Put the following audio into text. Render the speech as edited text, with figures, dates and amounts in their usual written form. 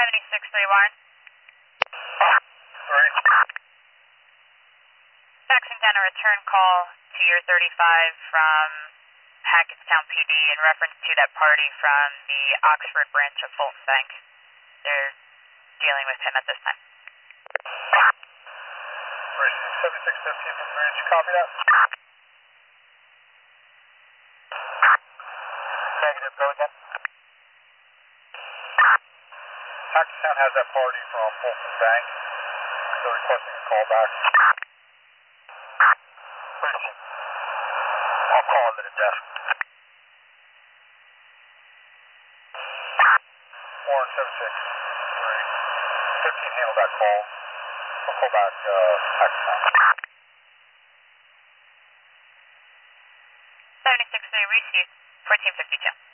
7631. Sorry. Faxing down a return call to your 35 from Hackettstown PD in reference to that party from the Oxford branch of Fulton Bank. They're dealing with him at this time. 7615 from Greenwich, copy that. Negative, go again. Hackettstown has that party from Fulton Bank. They're requesting a call back. I'll call him at a desk. Warren 76. Great. 15 handle that call. We'll call back Hackettstown. 76 received, 1452.